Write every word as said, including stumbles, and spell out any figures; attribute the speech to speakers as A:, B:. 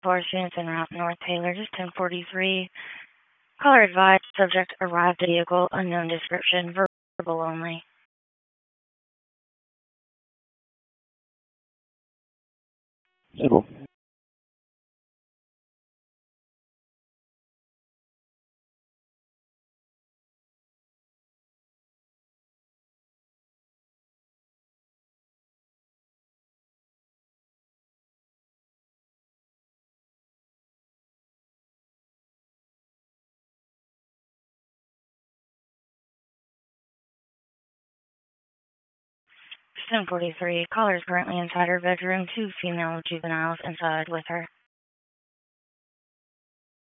A: Forest units en route North Taylor, just ten forty-three. Caller advised, subject arrived at vehicle, unknown description, verbal only.
B: Civil.
A: ten forty-three. Caller is currently inside her bedroom. Two female juveniles inside with her.